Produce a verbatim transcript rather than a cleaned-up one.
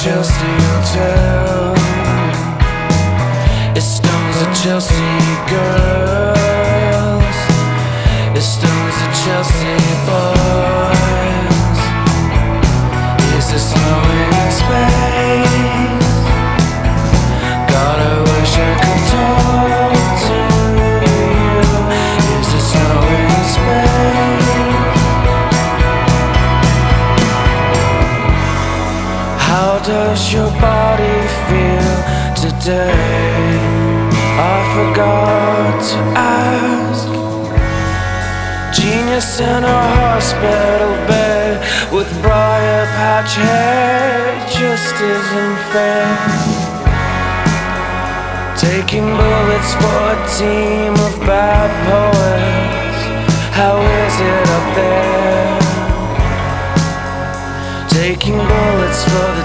Chelsea hotel. It stones the Chelsea girls. It stones the Chelsea boys. Is there snow in Spain? God, I wish I could talk to you. Is there snow in Spain? How does your body feel today? I forgot to ask. Genius in a hospital bed with briar patch hair just isn't fair. Taking bullets for a team of bad poets. How is it up there? Taking bullets for the